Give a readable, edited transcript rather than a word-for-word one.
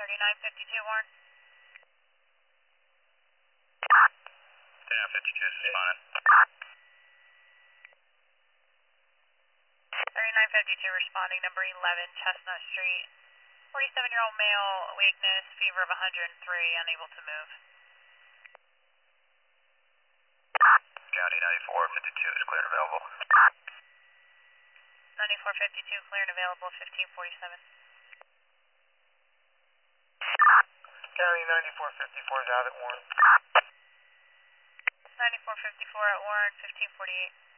3952 Warren. 3952 is responding. 3952 responding, number 11 Chestnut Street. 47-year-old male, weakness, fever of 103, unable to move. County 9452 is clear and available. 9452 clear and available, 1547. County 9454 is out at Warren. 9454 at Warren, 1548.